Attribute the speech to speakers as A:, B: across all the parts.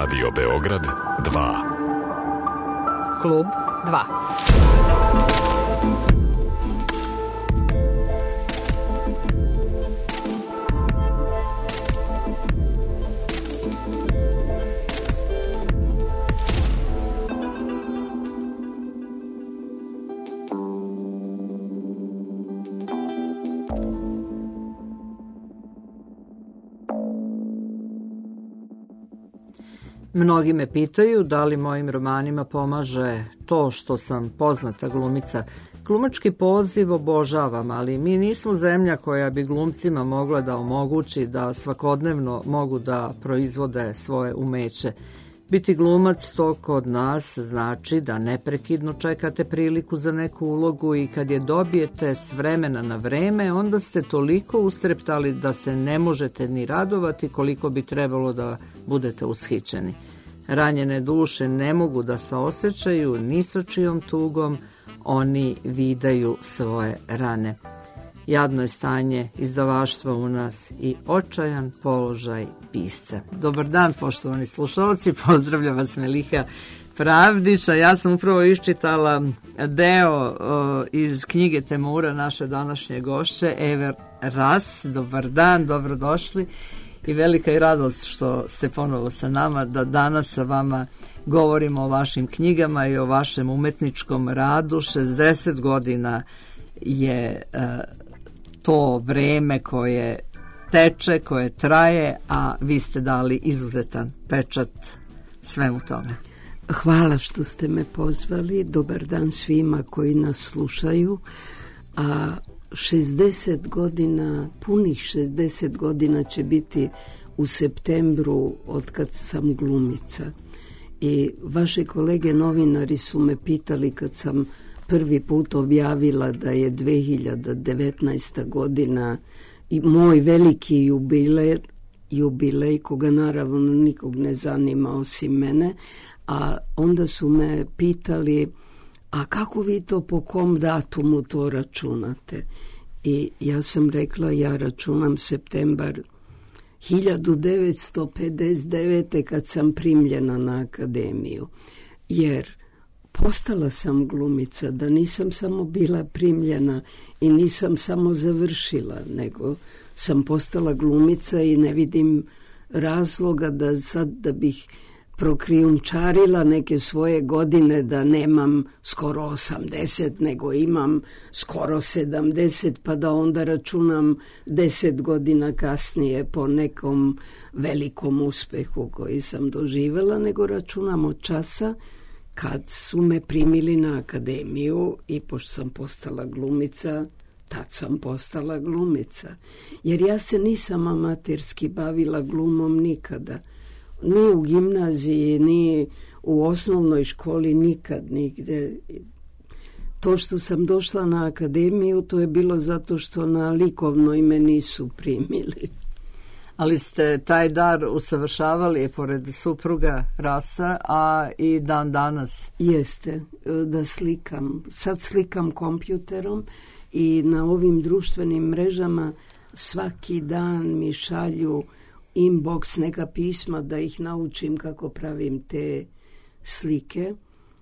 A: Radio Beograd 2.
B: Klub 2.
C: Mnogi me pitaju da li mojim romanima pomaže to što sam poznata glumica. Glumački poziv obožavam, ali mi nismo zemlja koja bi glumcima mogla da omogući da svakodnevno mogu da proizvode svoje umeće. Biti glumac to kod nas znači da neprekidno čekate priliku za neku ulogu i kad je dobijete s vremena na vreme, onda ste toliko ustreptali da se ne možete ni radovati koliko bi trebalo da budete ushićeni. Ranjene duše ne mogu da saosećaju ni sa čijom tugom, oni vidaju svoje rane. Jadno je stanje izdavaštva u nas i očajan položaj pisca. Dobar dan, poštovani slušalci, pozdravljam vas Meliha Pravdića. Ja sam upravo iščitala deo iz knjige Temura naše današnje gošće, Eve Ras. Dobar dan, dobrodošli i velika je radost što ste ponovo sa nama, da danas sa vama govorimo o vašim knjigama i o vašem umetničkom radu. 60 godina je to vreme koje teče, koje traje, a vi ste dali izuzetan pečat svemu tome.
D: Hvala što ste me pozvali. Dobar dan svima koji nas slušaju. A 60 godina, punih 60 godina će biti u septembru od kad sam glumica. I vaše kolege novinari su me pitali kad sam prvi put objavila da je 2019. godina i moj veliki jubilej, koga naravno nikog ne zanima osim mene, a onda su me pitali, a kako vi to, po kom datumu to računate? I ja sam rekla, ja računam septembar 1959. kad sam primljena na akademiju, jer postala sam glumica, da nisam samo bila primljena i nisam samo završila, nego sam postala glumica i ne vidim razloga da sad da bih prokrijumčarila neke svoje godine, da nemam skoro 80, nego imam skoro 70, pa da onda računam 10 godina kasnije po nekom velikom uspehu koji sam doživjela, nego računam od časa kad su me primili na akademiju i pošto sam postala glumica, tad sam postala glumica. Jer ja se nisam amaterski bavila glumom nikada. Ni u gimnaziji, ni u osnovnoj školi, nikad nigde. To što sam došla na akademiju, to je bilo zato što na likovnoj me nisu primili.
C: Ali ste taj dar usavršavali pored supruga Rasa, a i dan danas?
D: Jeste, da slikam. Sad slikam kompjuterom i na ovim društvenim mrežama svaki dan mi šalju inbox neka pisma da ih naučim kako pravim te slike,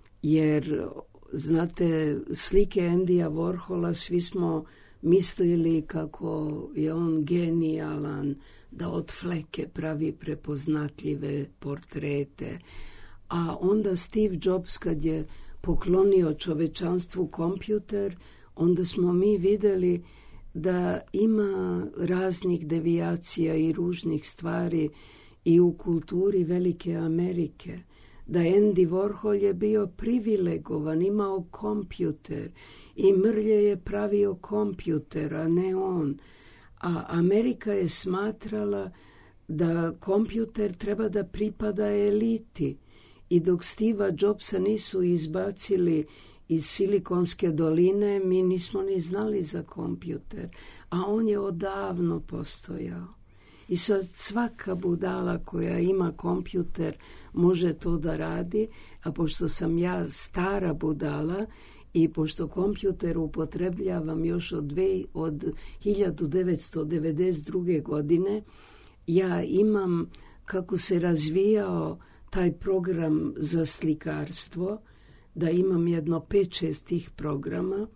D: jer znate, slike Andyja Warhola, svi smo mislili kako je on genijalan, da od fleke pravi prepoznatljive portrete. A onda Steve Jobs kad je poklonio čovečanstvu kompjuter, onda smo mi vidjeli da ima raznih devijacija i ružnih stvari i u kulturi Velike Amerike. Da Andy Warhol je bio privilegovan, imao kompjuter i mrlje je pravio kompjuter, a ne on. A Amerika je smatrala da kompjuter treba da pripada eliti. I dok Steva Jobsa nisu izbacili iz Silikonske doline, mi nismo ni znali za kompjuter. A on je odavno postojao. I sad svaka budala koja ima kompjuter može to da radi, a pošto sam ja stara budala i pošto kompjuter upotrebljavam još od 1992. godine, ja imam kako se razvijao taj program za slikarstvo, da imam jedno 5-6 tih programa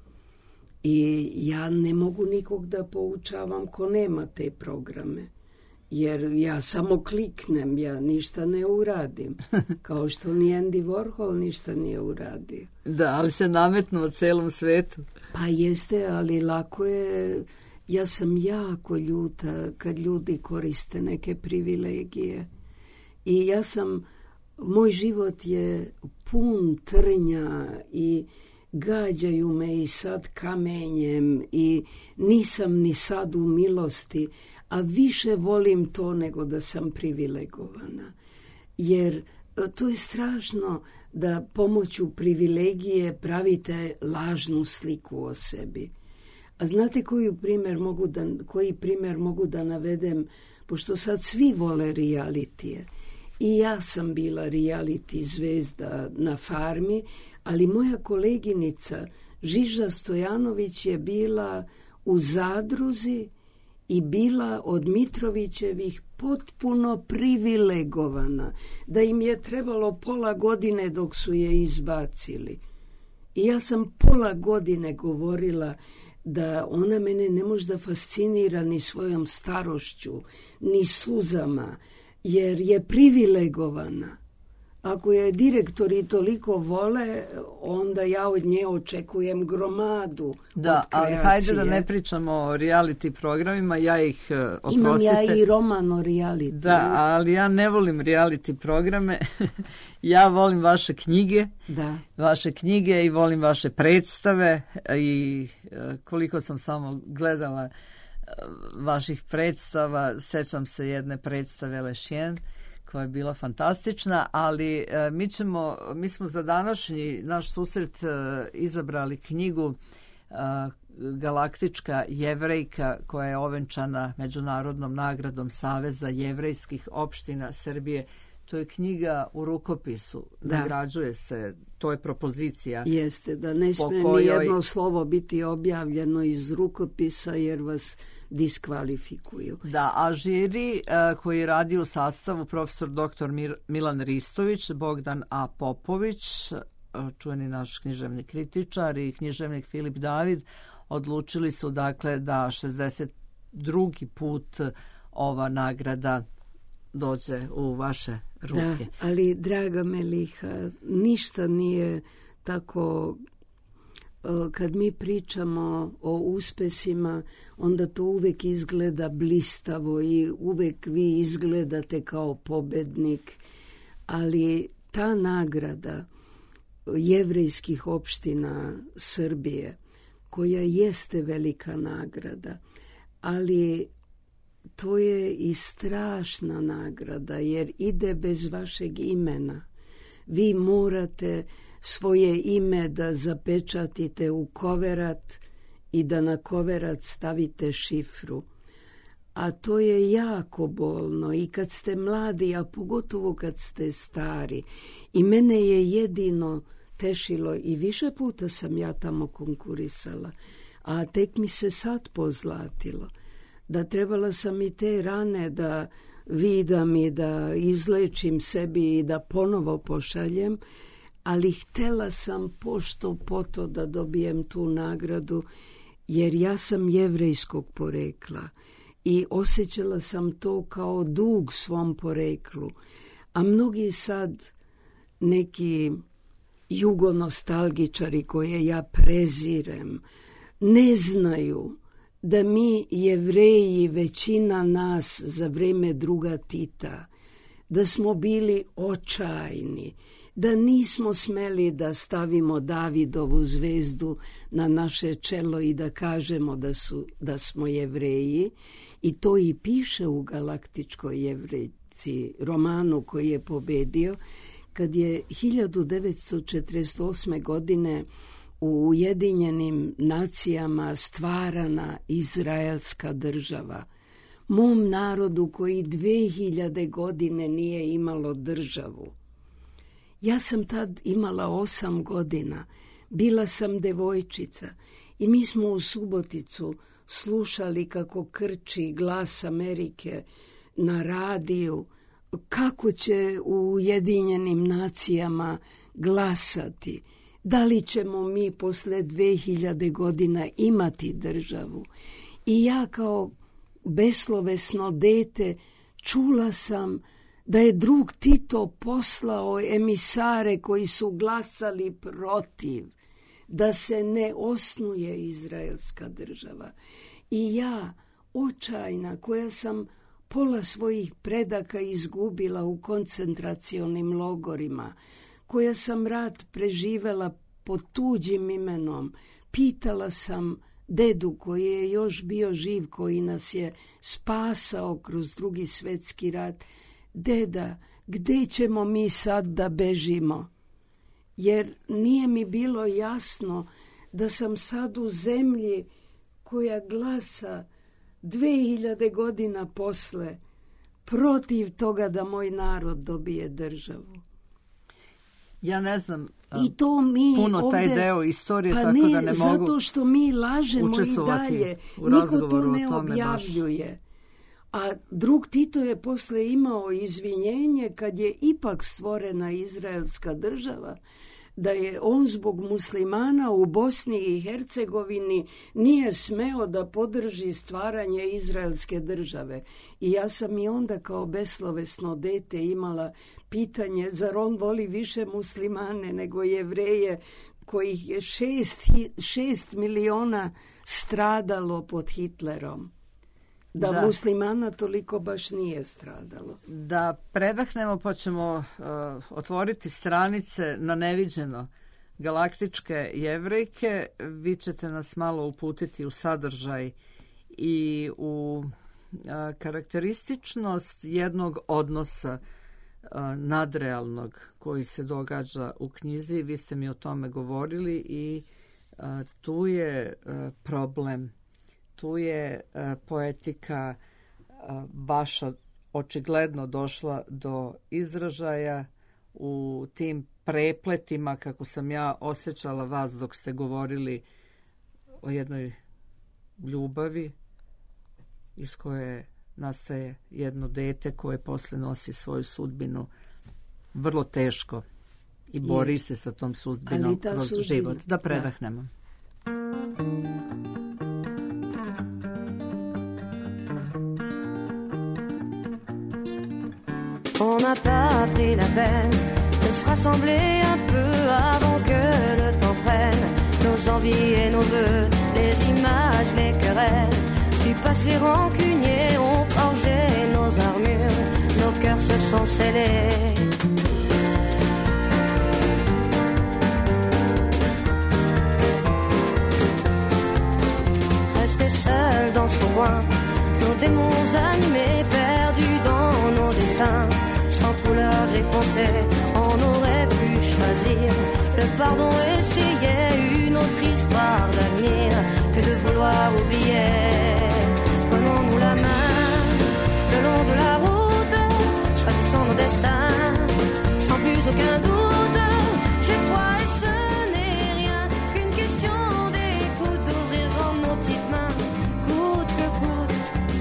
D: i ja ne mogu nikog da poučavam ko nema te programe. Jer ja samo kliknem, ja ništa ne uradim. Kao što ni Andy Warhol ništa nije uradio.
C: Da, ali se nametnuo celom svetu.
D: Pa jeste, ali lako je. Ja sam jako ljuta kad ljudi koriste neke privilegije. I moj život je pun trnja i gađaju me i sad kamenjem i nisam ni sad u milosti, a više volim to nego da sam privilegovana. Jer to je strašno da pomoću privilegije pravite lažnu sliku o sebi. A znate koji primjer mogu da navedem, pošto sad svi vole realitije. I ja sam bila reality zvezda na Farmi, ali moja koleginica Žiža Stojanović je bila u Zadruzi i bila od Mitrovićevih potpuno privilegovana, da im je trebalo pola godine dok su je izbacili. I ja sam pola godine govorila da ona mene ne može da fascinira ni svojom starošću, ni suzama, jer je privilegovana. Ako je direktori toliko vole, onda ja od nje očekujem gromadu.
C: Da, ali hajde da ne pričamo o reality programima, ja ih oprostite.
D: Imam ja i roman o reality.
C: Da, ali ja ne volim reality programe. Ja volim vaše knjige.
D: Da.
C: Vaše knjige i volim vaše predstave i koliko sam samo gledala vaših predstava, sećam se jedne predstave Lešjen, koja je bila fantastična, ali mi smo za današnji naš susret izabrali knjigu Galaktička jevrejka, koja je ovenčana međunarodnom nagradom Saveza jevrejskih opština Srbije. To je knjiga u rukopisu, nagrađuje se, to je propozicija.
D: Jeste, da ne smije ni jedno slovo biti objavljeno iz rukopisa jer vas diskvalifikuju.
C: Da, a žiri koji je radio u sastavu profesor dr. Milan Ristović, Bogdan A. Popović, čuveni naš književni kritičar i književnik Filip David, odlučili su dakle da 62. put ova nagrada dođe u vaše ruke.
D: Da, ali draga Meliha, ništa nije tako. Kad mi pričamo o uspesima, onda to uvek izgleda blistavo i uvek vi izgledate kao pobednik, ali ta nagrada jevrejskih opština Srbije, koja jeste velika nagrada, ali to je i strašna nagrada jer ide bez vašeg imena. Vi morate svoje ime da zapečatite u koverat i da na koverat stavite šifru. A to je jako bolno i kad ste mladi, a pogotovo kad ste stari. I mene je jedino tešilo i više puta sam ja tamo konkurisala, a tek mi se sad pozlatilo. Da trebala sam i te rane da vidam i da izlečim sebi i da ponovo pošaljem, ali htela sam pošto poto da dobijem tu nagradu, jer ja sam jevrejskog porekla i osjećala sam to kao dug svom poreklu. A mnogi sad neki jugonostalgičari koje ja prezirem ne znaju da mi Jevreji, većina nas za vreme druga Tita, da smo bili očajni, da nismo smeli da stavimo Davidovu zvezdu na naše čelo i da kažemo da smo Jevreji. I to i piše u Galaktičkoj jevrejci, romanu koji je pobedio, kad je 1948. godine u Ujedinjenim nacijama stvarana Izraelska država. Mom narodu koji 2000 godine nije imalo državu. Ja sam tad imala 8 godina, bila sam devojčica i mi smo u Suboticu slušali kako krči Glas Amerike na radiju kako će u Ujedinjenim nacijama glasati, da li ćemo mi posle 2000 godina imati državu. I ja kao beslovesno dete čula sam da je drug Tito poslao emisare koji su glasali protiv, da se ne osnuje izraelska država. I ja, očajna, koja sam pola svojih predaka izgubila u koncentracionim logorima, koja sam rat preživela pod tuđim imenom, pitala sam dedu koji je još bio živ, koji nas je spasao kroz Drugi svjetski rat: deda, gdje ćemo mi sad da bežimo? Jer nije mi bilo jasno da sam sad u zemlji koja glasa 2000 godina posle protiv toga da moj narod dobije državu.
C: Ja ne znam
D: I to mi
C: puno
D: ovdje,
C: taj deo istorije,
D: pa
C: tako
D: ne,
C: da ne mogu
D: zato što mi lažemo i dalje. Niko to ne objavljuje. A drug Tito je posle imao izvinjenje kad je ipak stvorena izraelska država, da je on zbog muslimana u Bosni i Hercegovini nije smeo da podrži stvaranje izraelske države. I ja sam i onda kao beslovesno dete imala pitanje, zar on voli više muslimane nego Jevreje, kojih je 6 miliona stradalo pod Hitlerom. Da muslimana toliko baš nije stradalo.
C: Da predahnemo pa ćemo otvoriti stranice na neviđeno galaktičke Jevrejke. Vi ćete nas malo uputiti u sadržaj i u karakterističnost jednog odnosa nadrealnog koji se događa u knjizi. Vi ste mi o tome govorili i tu je problem. Tu je poetika vaša očigledno došla do izražaja u tim prepletima, kako sam ja osjećala vas dok ste govorili o jednoj ljubavi iz koje nastaje jedno dete koje posle nosi svoju sudbinu vrlo teško i bori se sa tom sudbinom kroz život. Da predahnemo.
E: On n'a pas pris la peine de se rassembler un peu avant que le temps prenne nos envies et nos vœux, les images, les querelles du passé rancunier ont forgé nos armures, nos cœurs se sont scellés. Rester seul dans son coin, nos démons animés, perdus dans nos dessins. Sans couleur gris foncé, on aurait pu choisir le pardon, essayer une autre histoire d'avenir que de vouloir oublier. Prenons-nous la main le long de la route, choisissons nos destins sans plus aucun doute. J'ai foi et ce n'est rien qu'une question d'écoute, d'ouvrir grand nos petites mains, coûte que coûte.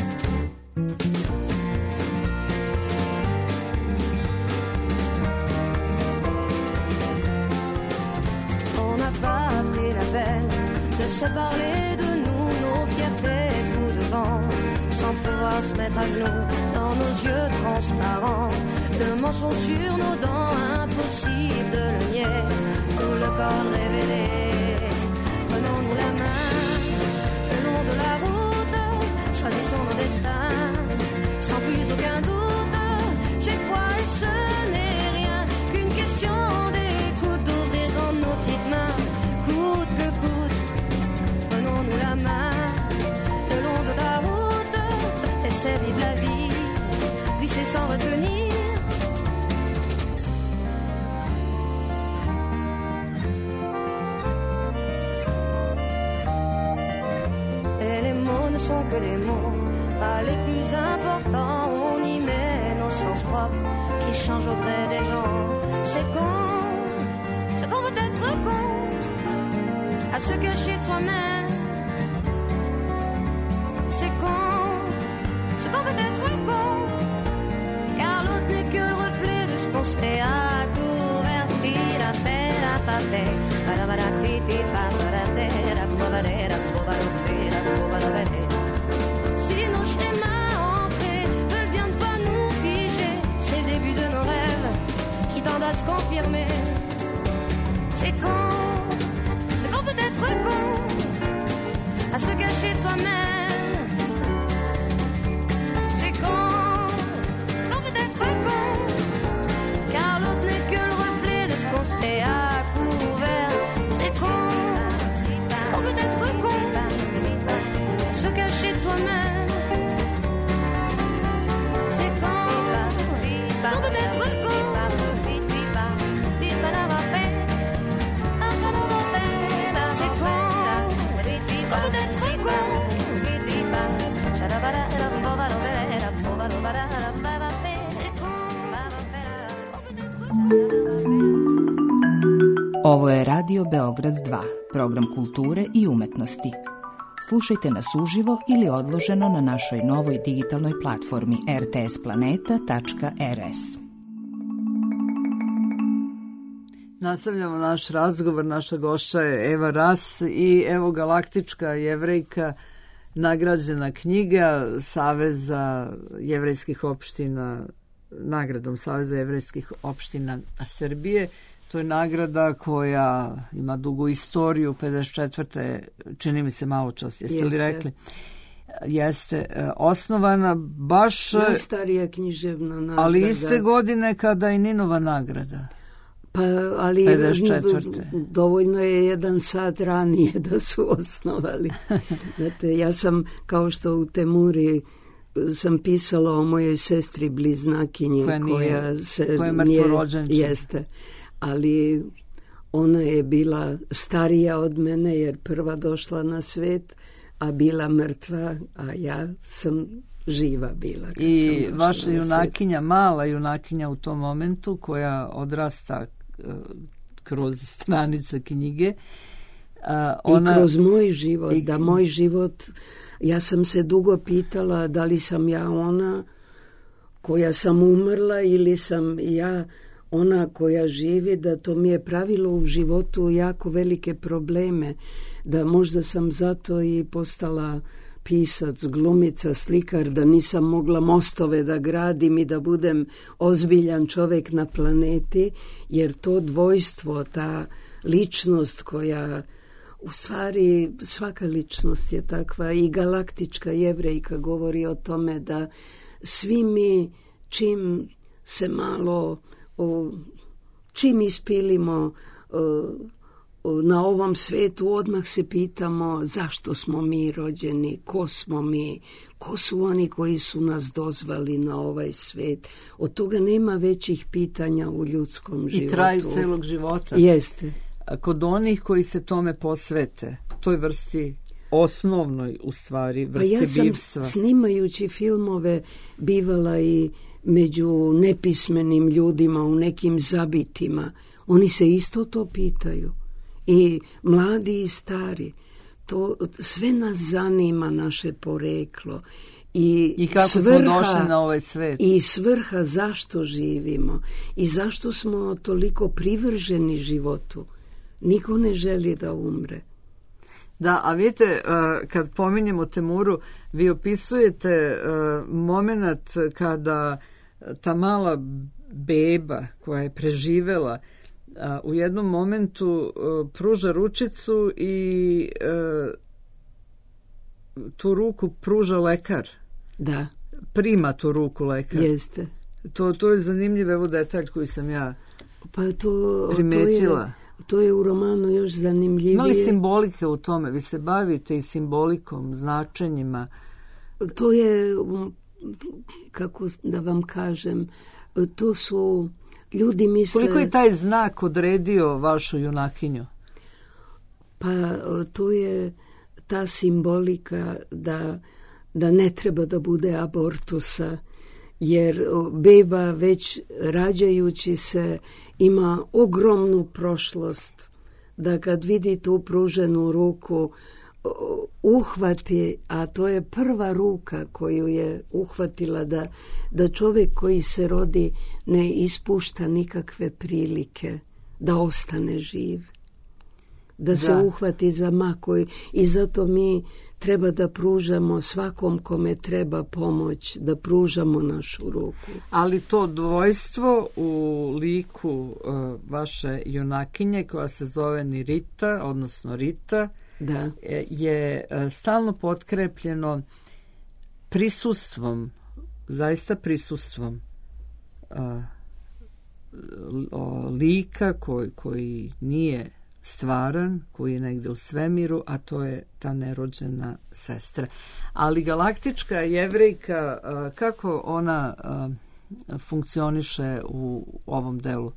E: De se parler de nous, nos fiertés tout devant, sans pouvoir se mettre à genoux dans nos yeux transparents. Le mensonge sur nos dents, impossible de le nier, tout le corps révélé. Prenons-nous la main le long de la route, choisissons nos destins sans plus aucun doute. J'ai foi et ce n'est rien qu'une question d'écoute, d'ouvrir dans nos petites mains, coûte que coûte. Prenons-nous la main le long de la route, laissez vivre la vie, glisser sans retenir. Et les mots ne sont que des mots, pas les plus importants. On y met nos sens propres qui changent au gré des gens. C'est qu'on peut être con, à se cacher de soi-même. C'est qu'on peut être con, car l'autre n'est cacher de soi-même. C'est quand peut être con, car l'autre n'est que le reflet de ce qu'on se fait à couvert. C'est quand peut être con, se cacher de soi-même. C'est quand peut être con.
F: Ovo je Radio Beograd 2, program kulture i umetnosti. Slušajte nas uživo ili odloženo na našoj novoj digitalnoj platformi rtsplaneta.rs.
C: Nastavljamo naš razgovor, naša gošća je Eva Ras i evo galaktička jevrejka, nagrađena knjiga Saveza jevrejskih opština, nagradom Saveza jevrejskih opština Srbije. To je nagrada koja ima dugu istoriju, 54. čini mi se malo čas, jeste li rekli? Jeste osnovana baš...
D: Najstarija književna nagrada.
C: Ali iste godine kada i Ninova nagrada.
D: Pa, ali
C: 54.
D: dovoljno je 1 sat ranije da su osnovali. Znate, ja sam, kao što u Temuri, sam pisala o mojoj sestri bliznakinji koja je mrtvorođenče. Jeste, ali ona je bila starija od mene jer prva došla na svet, a bila mrtva, a ja sam živa bila.
C: I vaša junakinja, mala junakinja u tom momentu koja odrasta kroz stranice knjige.
D: I kroz moj život, moj život, ja sam se dugo pitala da li sam ja ona koja sam umrla ili sam ja ona koja živi, da to mi je pravilo u životu jako velike probleme, da možda sam zato i postala pisac, glumica, slikar, da nisam mogla mostove da gradim i da budem ozbiljan čovjek na planeti, jer to dvojstvo, ta ličnost koja, u stvari svaka ličnost je takva, i galaktička jevrejka govori o tome da svi mi čim se malo, čim ispilimo na ovom svetu, odmah se pitamo zašto smo mi rođeni, ko smo mi, ko su oni koji su nas dozvali na ovaj svet. Od toga nema većih pitanja u ljudskom životu.
C: I traju celog života.
D: Jeste.
C: A kod onih koji se tome posvete, toj vrsti osnovnoj, u stvari, vrsti bivstva.
D: Ja sam snimajući filmove bivala i među nepismenim ljudima u nekim zabitima. Oni se isto to pitaju. I mladi i stari. To sve nas zanima, naše poreklo.
C: I kako svrha, smo došli na ovaj svet.
D: I svrha zašto živimo. I zašto smo toliko privrženi životu. Niko ne želi da umre.
C: Da, a vidite, kad pominjemo Temuru, vi opisujete moment kada ta mala beba koja je preživela u jednom momentu pruža ručicu i tu ruku pruža lekar.
D: Da.
C: Prima tu ruku lekar.
D: Jeste.
C: To je zanimljiv, evo detalj koji sam ja
D: primetila. To je u romanu još zanimljivije.
C: Ima li simbolike u tome? Vi se bavite i simbolikom, značenjima.
D: To je, kako da vam kažem, to su ljudi misle...
C: Koliko je taj znak odredio vašu junakinju?
D: Pa to je ta simbolika da ne treba da bude abortusa, jer beba već rađajući se ima ogromnu prošlost, da kad vidi tu pruženu ruku uhvati, a to je prva ruka koju je uhvatila, da čovjek koji se rodi ne ispušta nikakve prilike da ostane živ, da se uhvati za makoj, i zato mi treba da pružamo svakom kome treba pomoć, da pružamo našu ruku.
C: Ali to dvojstvo u liku vaše junakinje koja se zove Nirita, odnosno Rita,
D: da.
C: je stalno potkrepljeno prisustvom, zaista prisustvom lika koji nije stvaran, koji je negde u svemiru, a to je ta nerođena sestra. Ali galaktička Jevrejka, kako ona funkcioniše u ovom delu?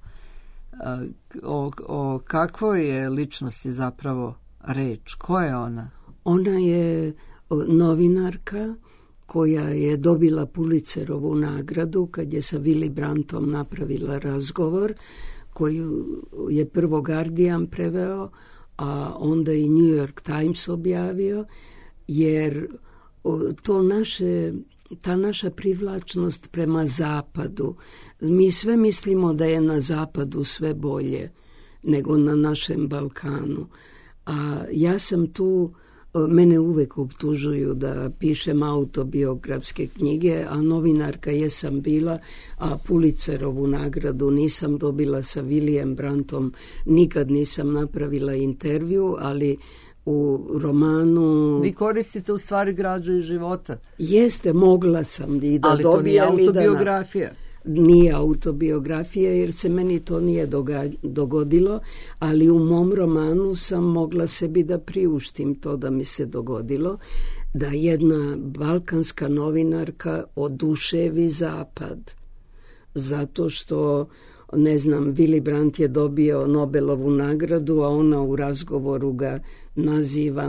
C: O kakvoj je ličnosti zapravo reč? Ko je ona?
D: Ona je novinarka koja je dobila Pulitzerovu nagradu kad je sa Willy Brandtom napravila razgovor koju je prvo Guardian preveo, a onda i New York Times objavio, jer ta naša privlačnost prema zapadu, mi sve mislimo da je na zapadu sve bolje nego na našem Balkanu. A ja sam tu, mene uvek optužuju da pišem autobiografske knjige, a novinarka jesam bila, a Pulitzerovu nagradu nisam dobila sa Willyem Brandtom, nikad nisam napravila intervju, ali u romanu...
C: Vi koristite u stvari građu iz života.
D: Jeste, mogla sam i da
C: ali
D: dobijem.
C: Ali to nije autobiografija.
D: Nije autobiografija jer se meni to nije dogodilo, ali u mom romanu sam mogla sebi da priuštim to da mi se dogodilo, da jedna balkanska novinarka oduševi zapad. Zato što, ne znam, Willy Brandt je dobio Nobelovu nagradu, a ona u razgovoru ga naziva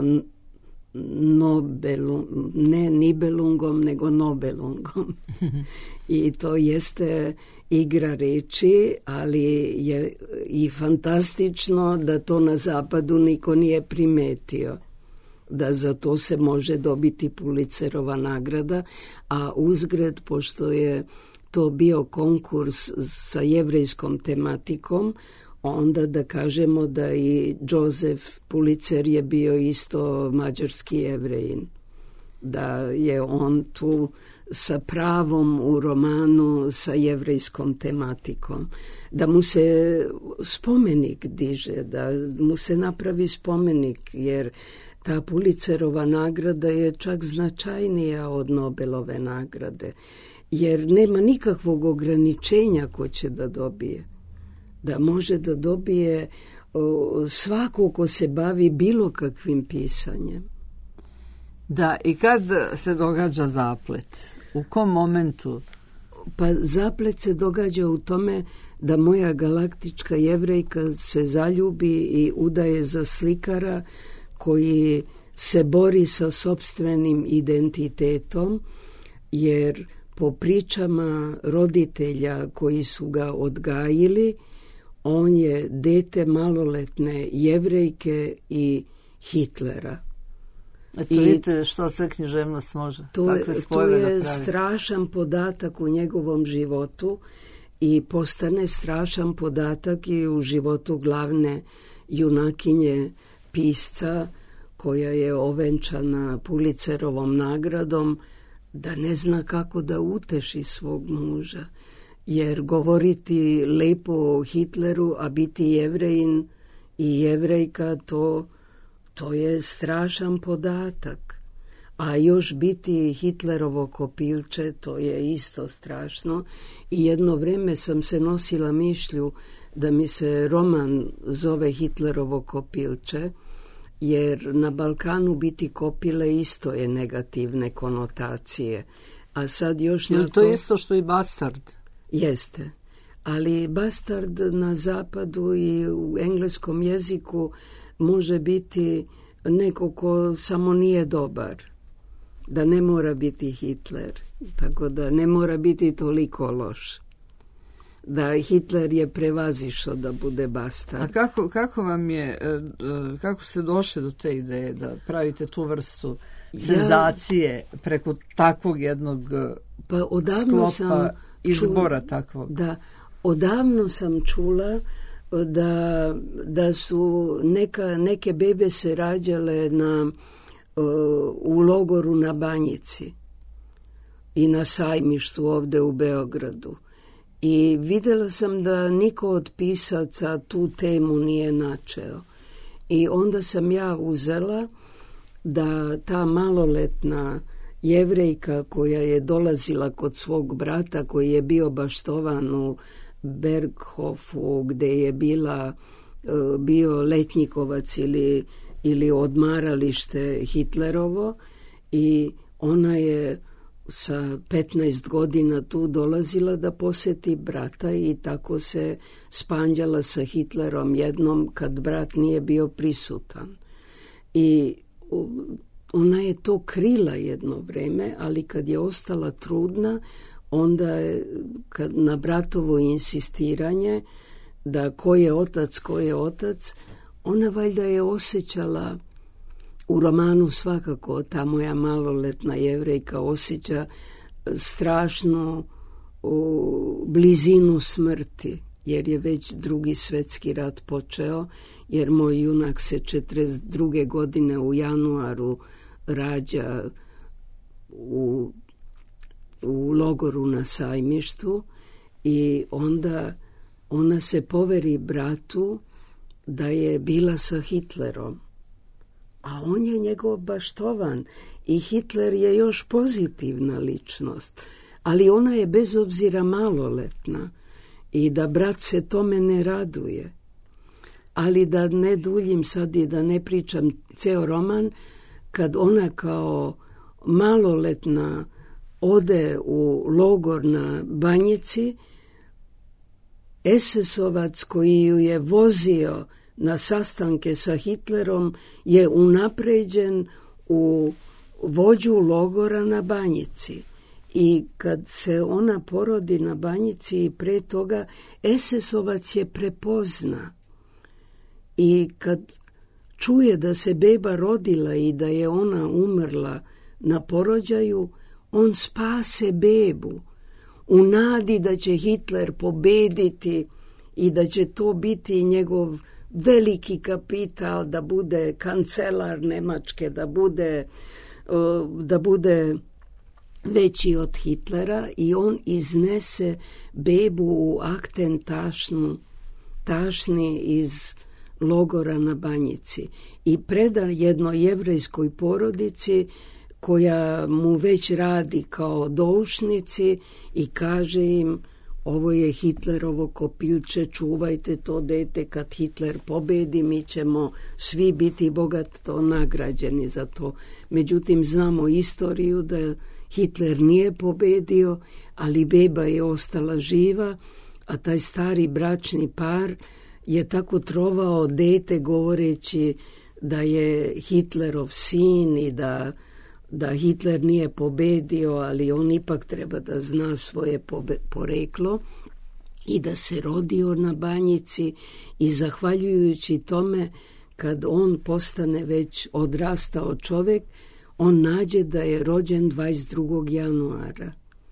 D: ne Nibelungom, nego Nobelungom. I to jeste igra reči, ali je i fantastično da to na zapadu niko nije primetio. Da za to se može dobiti Pulitzerova nagrada, a uzgred, pošto je to bio konkurs sa jevrejskom tematikom, onda da kažemo da i Josef Pulitzer je bio isto mađarski Jevrejin. Da je on tu sa pravom u romanu sa jevrejskom tematikom. Da mu se spomenik diže, da mu se napravi spomenik, jer ta Pulitzerova nagrada je čak značajnija od Nobelove nagrade. Jer nema nikakvog ograničenja ko će da dobije. Da može da dobije svako ko se bavi bilo kakvim pisanjem.
C: Da, i kad se događa zaplet? U kom momentu?
D: Pa zaplet se događa u tome da moja galaktička Jevrejka se zaljubi i udaje za slikara koji se bori sa sopstvenim identitetom, jer po pričama roditelja koji su ga odgajili, on je dete maloletne Jevrejke i Hitlera.
C: Eto vidite što sve književnost može.
D: To je strašan podatak u njegovom životu i postane strašan podatak i u životu glavne junakinje pisca koja je ovenčana Pulitzerovom nagradom, da ne zna kako da uteši svog muža. Jer govoriti lepo o Hitleru, a biti Jevrejin i Jevrejka, to je strašan podatak. A još biti Hitlerovo kopilče, to je isto strašno. I jedno vreme sam se nosila mišlju da mi se roman zove Hitlerovo kopilče, jer na Balkanu biti kopile isto je negativne konotacije. A sad još
C: je to isto što i bastard?
D: Jeste. Ali bastard na zapadu i u engleskom jeziku može biti neko ko samo nije dobar. Da ne mora biti Hitler. Tako da ne mora biti toliko loš. Da Hitler je prevazišao da bude bastard.
C: A kako vam je, kako ste došli do te ideje da pravite tu vrstu senzacije preko takvog jednog sklopa izbora takvog?
D: Da, odavno sam čula da su neke bebe se rađale u logoru na Banjici i na sajmištu ovde u Beogradu. I vidjela sam da niko od pisaca tu temu nije načeo. I onda sam ja uzela da ta maloletna Jevrejka koja je dolazila kod svog brata koji je bio baštovan u Berghofu gdje je bio letnjikovac ili odmaralište Hitlerovo, i ona je sa 15 godina tu dolazila da posjeti brata i tako se spanđala sa Hitlerom jednom kad brat nije bio prisutan. I ona je to krila jedno vrijeme, ali kad je ostala trudna, onda je na bratovo insistiranje da ko je otac, ona valjda je osjećala, u romanu svakako ta moja maloletna Jevrejka osjeća strašnu blizinu smrti, jer je već Drugi svjetski rat počeo, jer moj junak se 42. godine u januaru rađa u logoru na Sajmištu, i onda ona se poveri bratu da je bila sa Hitlerom. A on je njegov baštovan i Hitler je još pozitivna ličnost, ali ona je bez obzira maloletna i da brat se tome ne raduje. Ali da ne duljim sad i da ne pričam ceo roman, kad ona kao maloletna ode u logor na Banjici, SS-ovac koji ju je vozio na sastanke sa Hitlerom je unapređen u vođu logora na Banjici. I kad se ona porodi na Banjici i pre toga, SS-ovac je prepozna. I kad čuje da se beba rodila i da je ona umrla na porođaju, on spase bebu u nadi da će Hitler pobediti i da će to biti njegov veliki kapital, da bude kancelar Nemačke, da bude veći od Hitlera, i on iznese bebu u Akten tašni iz logora na Banjici i preda jednoj jevrejskoj porodici koja mu već radi kao doušnici i kaže im: ovo je Hitlerovo kopilče, čuvajte to dete, kad Hitler pobedi mi ćemo svi biti bogato nagrađeni za to. Međutim, znamo istoriju da Hitler nije pobedio, ali beba je ostala živa, a taj stari bračni par je tako trovao dete govoreći da je Hitlerov sin i da Hitler nije pobedio, ali on ipak treba da zna svoje poreklo i da se rodio na Banjici, i zahvaljujući tome kad on postane već odrastao čovjek, on nađe da je rođen 22. januara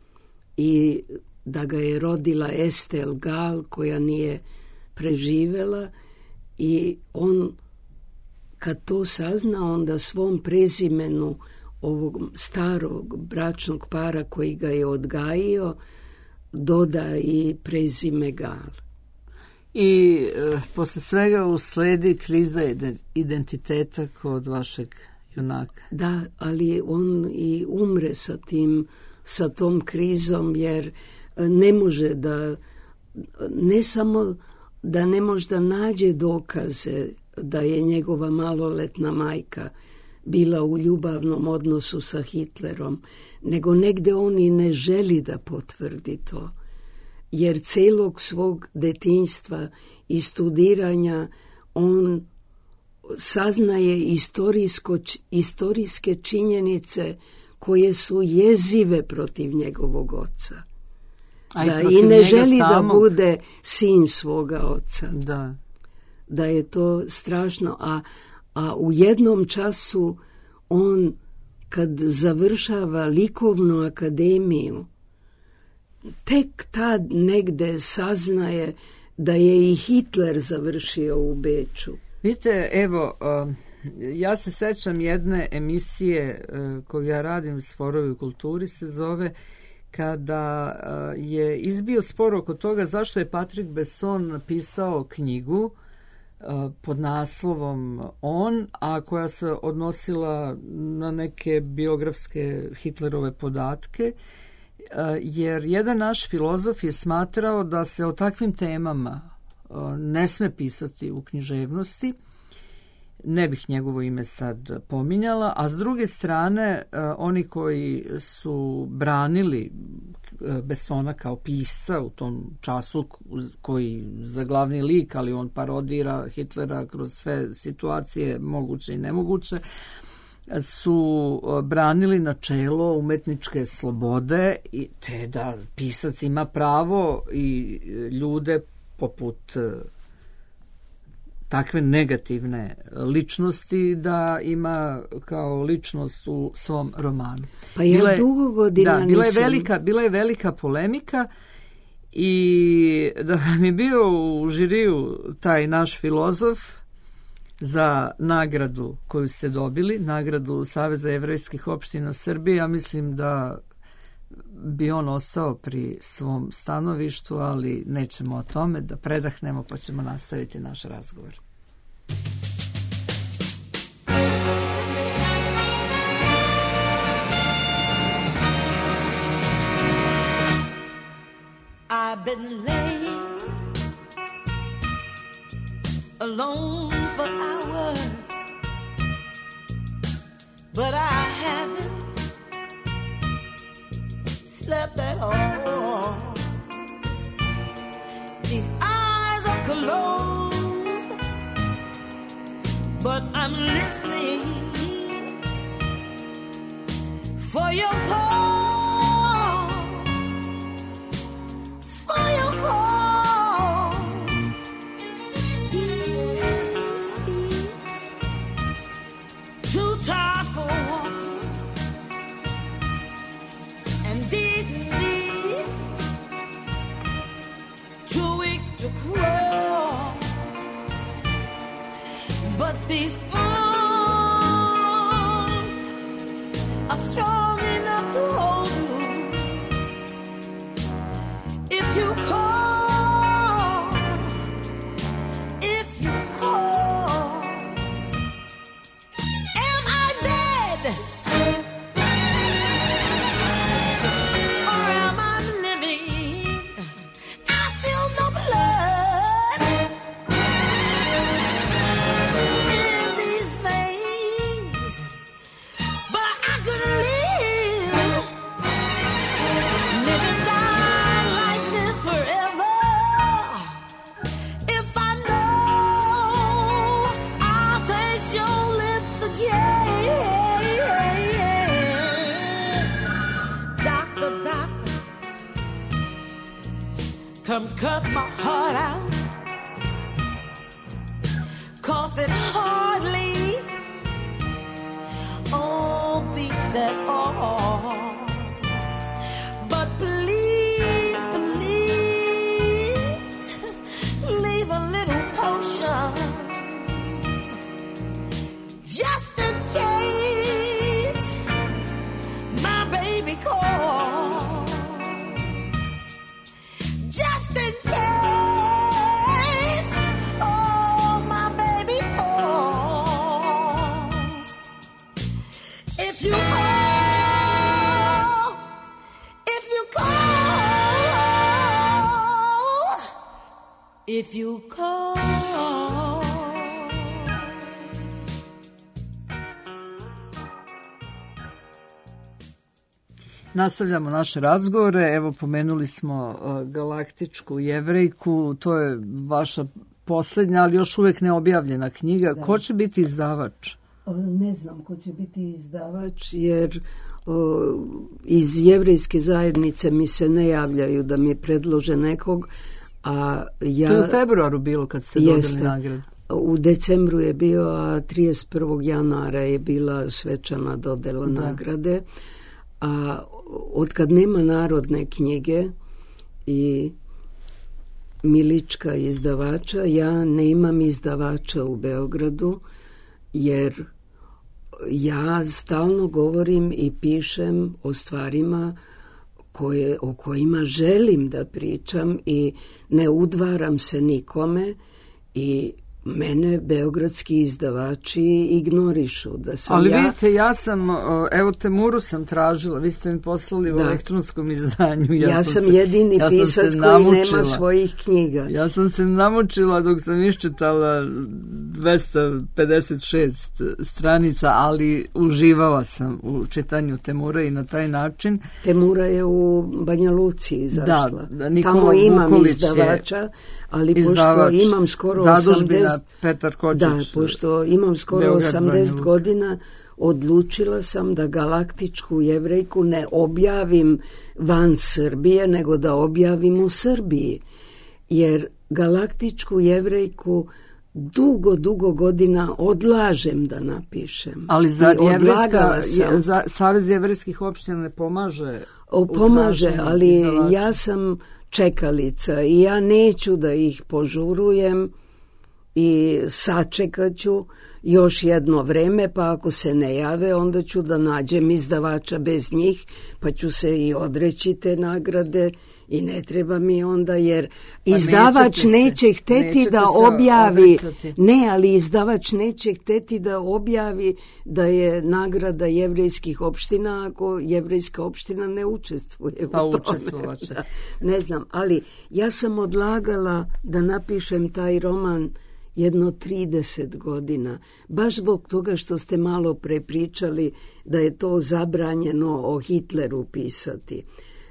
D: i da ga je rodila Estel Gal koja nije preživela, i on kad to sazna onda svom prezimenu ovog starog bračnog para koji ga je odgajio doda i prezime Gal.
C: I posle svega usledi kriza identiteta kod vašeg junaka.
D: Da, ali on i umre sa tom krizom, jer ne može ne samo da ne može da nađe dokaze da je njegova maloletna majka bila u ljubavnom odnosu sa Hitlerom, nego negde on i ne želi da potvrdi to, jer celog svog detinjstva i studiranja on saznaje istorijske činjenice koje su jezive protiv njegovog oca. I ne želi da bude sin svoga oca. Da je to strašno. A u jednom času on, kad završava likovnu akademiju, tek tad negde saznaje da je i Hitler završio u Beču.
C: Vidite, evo, ja se sećam jedne emisije koju ja radim, Sporovi u kulturi se zove, kada je izbio spor oko toga zašto je Patrick Besson napisao knjigu pod naslovom On, a koja se odnosila na neke biografske Hitlerove podatke, jer jedan naš filozof je smatrao da se o takvim temama ne sme pisati u književnosti. Ne bih njegovo ime sad pominjala, a s druge strane oni koji su branili Bessona kao pisca u tom času koji za glavni lik, ali on parodira Hitlera kroz sve situacije moguće i nemoguće, su branili načelo umetničke slobode i te da pisac ima pravo i ljude poput takve negativne ličnosti da ima kao ličnost u svom romanu.
D: Pa ja dugo godina
C: bila je velika polemika i da mi je bio u žiriju taj naš filozof za nagradu koju ste dobili, nagradu Saveza jevrejskih opština Srbije, ja mislim da bi on ostao pri svom stanovištu, ali nećemo o tome, da predahnemo pa ćemo nastaviti naš razgovor.
G: I've been laying alone for hours, but I haven't slept at all. These eyes are closed, but I'm listening for your call, for your call. These feet too tired for walking, and these knees too weak to crawl, but these arms are strong enough to hold you. If you call, if you call, am I dead? Or am I living? I feel no blood in these veins, but I could live and die like this forever if I know I'll taste your lips again. Doctor, doctor, come cut my heart out, 'cause it hardly beats at all. But please, please, leave a little potion just in case my baby calls. Just in case, oh, my baby calls. If you call, if you call, if you call.
C: Nastavljamo naše razgovore. Evo, pomenuli smo Galaktičku jevrejku. To je vaša poslednja, ali još uvek neobjavljena knjiga. Ko će biti izdavač?
D: Ne znam ko će biti izdavač, jer iz jevrejske zajednice mi se ne javljaju da mi predlože nekog, a ja...
C: To je u februaru bilo kad ste dobili nagradu.
D: U decembru je bio, a 31. januara je bila svečana dodela nagrade. A otkad nema narodne knjige i Milička izdavača, ja nemam izdavača u Beogradu, jer ja stalno govorim i pišem o stvarima o kojima želim da pričam i ne udvaram se nikome i mene beogradski izdavači ignorišu. Da sam
C: ali vidite, ja sam, evo Temuru sam tražila, vi ste mi poslali u
D: Da.
C: elektronskom izdanju.
D: Ja sam jedini pisac koji nema svojih knjiga.
C: Ja sam se namučila dok sam iščitala 256 stranica, ali uživala sam u čitanju Temura i na taj način.
D: Temura je u Banja Luci izašla.
C: Da, Nikola
D: Tamo imam
C: Vuković
D: izdavača, ali
C: izdavač,
D: pošto imam skoro
C: zadužbina
D: 80...
C: Petar Kočić.
D: Da, pošto imam skoro
C: Beograd,
D: 80 godina, odlučila sam da Galaktičku jevrejku ne objavim van Srbije, nego da objavim u Srbiji. Jer Galaktičku jevrejku dugo godina odlažem da napišem.
C: Ali za Savez jevrejskih opština ne pomaže?
D: Pomaže, ali ja sam čekalica i ja neću da ih požurujem i sačekat ću još jedno vreme, pa ako se ne jave, onda ću da nađem izdavača bez njih, pa ću se i odreći te nagrade i ne treba mi onda, jer izdavač neće hteti da objavi, ali izdavač neće hteti da objavi da je nagrada jevrejskih opština ako jevrejska opština ne učestvuje u tome.
C: Učestvovaće.
D: Ne znam, ali ja sam odlagala da napišem taj roman jedno 30 godina, baš zbog toga što ste malo prepričali da je to zabranjeno o Hitleru pisati.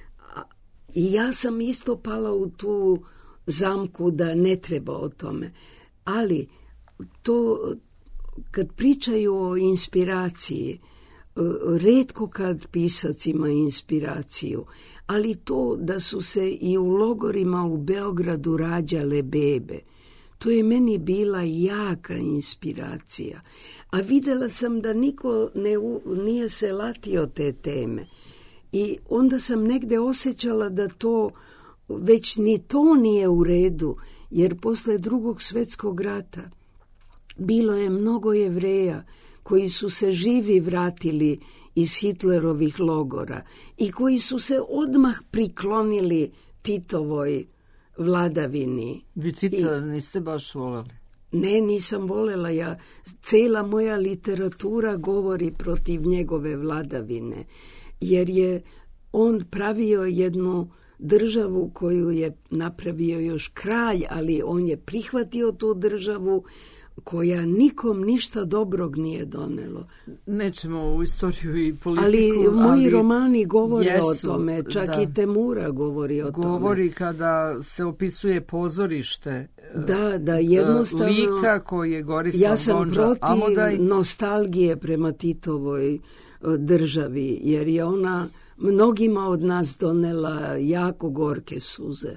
D: I ja sam isto pala u tu zamku da ne treba o tome. Ali to, kad pričaju o inspiraciji, retko kad pisac ima inspiraciju, ali to da su se i u logorima u Beogradu rađale bebe, to je meni bila jaka inspiracija. A vidjela sam da niko nije se latio te teme. I onda sam negde osjećala da to, već ni to nije u redu, jer posle Drugog svjetskog rata bilo je mnogo Jevreja koji su se živi vratili iz Hitlerovih logora i koji su se odmah priklonili Titovoj vladavini.
C: Vi Tita niste baš voljeli?
D: Ne, nisam voljela. Cela moja literatura govori protiv njegove vladavine, jer je on pravio jednu državu koju je napravio još kralj, ali on je prihvatio tu državu koja nikom ništa dobrog nije donelo.
C: Nećemo u istoriju i politiku.
D: Ali moji romani govore o tome, čak i Temura govori o tome.
C: Govori kada se opisuje pozorište
D: da jednostavno
C: lika koji je Gorislav
D: ja sam
C: Bondža
D: protiv
C: Amodaj.
D: Nostalgije prema Titovoj državi, jer je ona mnogima od nas donela jako gorke suze.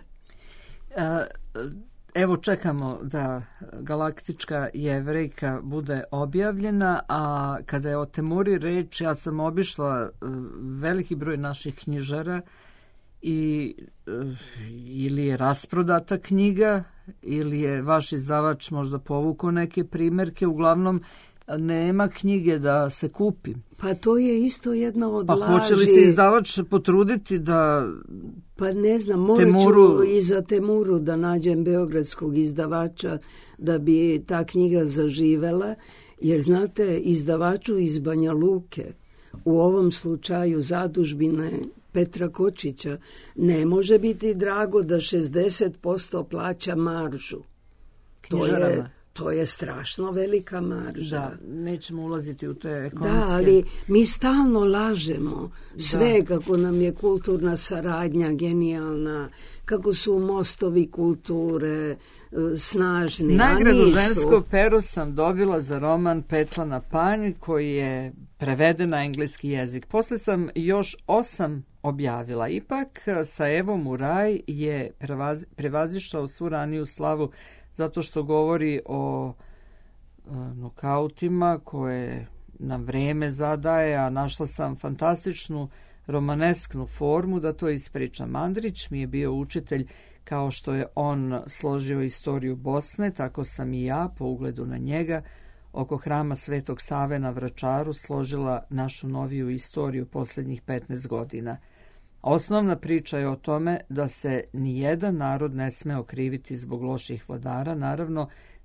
C: Evo čekamo da Galaktička jevrejka bude objavljena, a kada je o Temuri reč, ja sam obišla veliki broj naših knjižara i ili je rasprodata knjiga, ili je vaš izdavač možda povukao neke primjerke, uglavnom nema knjige da se kupi.
D: Pa to je isto jedna od laži.
C: Pa hoće li se izdavač potruditi da...
D: Pa ne znam, morat ću i za Temuru da nađem beogradskog izdavača da bi ta knjiga zaživela, jer znate, izdavaču iz Banja Luke, u ovom slučaju zadužbine Petra Kočića, ne može biti drago da 60% plaća maržu. To je strašno velika marža.
C: Da, nećemo ulaziti u te ekonomske...
D: Da, ali mi stalno lažemo sve, kako nam je kulturna saradnja genijalna, kako su mostovi kulture snažni.
C: Nagradu žensko pero sam dobila za roman Petla na panj, koji je preveden na engleski jezik. Posle sam još 8 objavila. Ipak sa Evom u raj je prevazišao svu raniju slavu, zato što govori o nokautima koje nam vreme zadaje, a našla sam fantastičnu romanesknu formu da to ispričam. Andrić mi je bio učitelj, kao što je on složio istoriju Bosne, tako sam i ja, po ugledu na njega, oko hrama Svetog Save na Vračaru složila našu noviju istoriju posljednjih 15 godina. Osnovna priča je o tome da se nijedan narod ne sme okriviti zbog loših vladara, naravno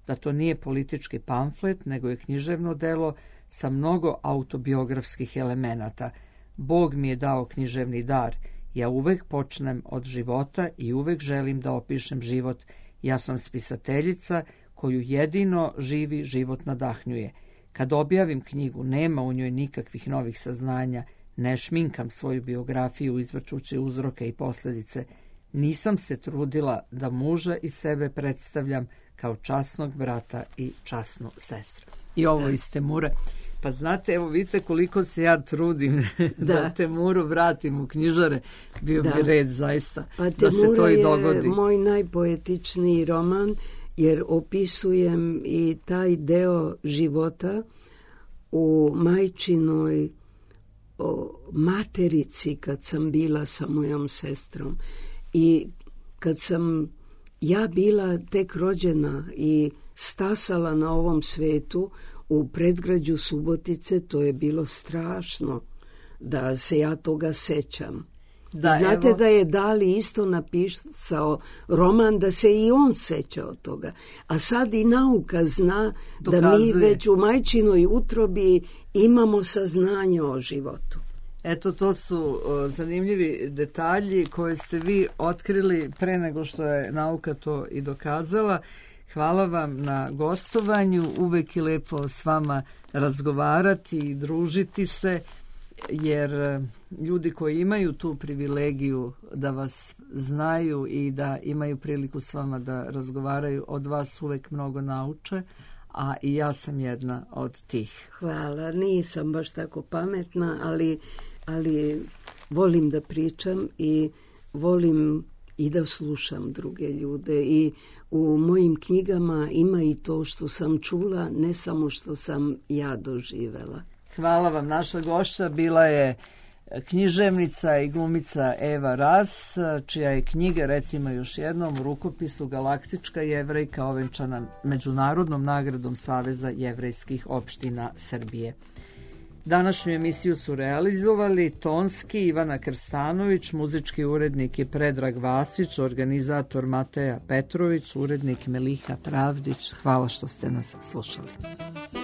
C: da to nije politički pamflet, nego je književno delo sa mnogo autobiografskih elemenata. Bog mi je dao književni dar. Ja uvek počnem od života i uvek želim da opišem život. Ja sam spisateljica koju jedino živi život nadahnjuje. Kad objavim knjigu, nema u njoj nikakvih novih saznanja, ne šminkam svoju biografiju izvrćući uzroke i posljedice. Nisam se trudila da muža i sebe predstavljam kao časnog brata i časnu sestru. I ovo iz Temure. Pa znate, evo vidite koliko se ja trudim da Temuru vratim u knjižare. Bio bi red zaista da se to i dogodi.
D: Temura je moj najpoetičniji roman, jer opisujem i taj deo života u majčinoj materici kad sam bila sa mojom sestrom. I kad sam ja bila tek rođena i stasala na ovom svetu u predgrađu Subotice, to je bilo strašno da se ja toga sećam. Da, znate evo, da je Dali isto napisao roman da se i on seća od toga. A sad i nauka zna dokazuje da mi već u majčinoj utrobi imamo saznanje o životu.
C: Eto, to su zanimljivi detalji koje ste vi otkrili pre nego što je nauka to i dokazala. Hvala vam na gostovanju, uvek je lepo s vama razgovarati i družiti se, jer ljudi koji imaju tu privilegiju da vas znaju i da imaju priliku s vama da razgovaraju, od vas uvek mnogo nauče, a i ja sam jedna od tih.
D: Hvala, nisam baš tako pametna, ali volim da pričam i volim i da slušam druge ljude i u mojim knjigama ima i to što sam čula, ne samo što sam ja doživela.
C: Hvala vam. Naša gošća bila je književnica i glumica Eva Ras, čija je knjiga, recimo još jednom, u rukopisu Galaktička jevrejka ovenčana međunarodnom nagradom Saveza jevrejskih opština Srbije. Današnju emisiju su realizovali tonski Ivana Krstanović, muzički urednik je Predrag Vasić, organizator Mateja Petrović, urednik Meliha Pravdić. Hvala što ste nas slušali.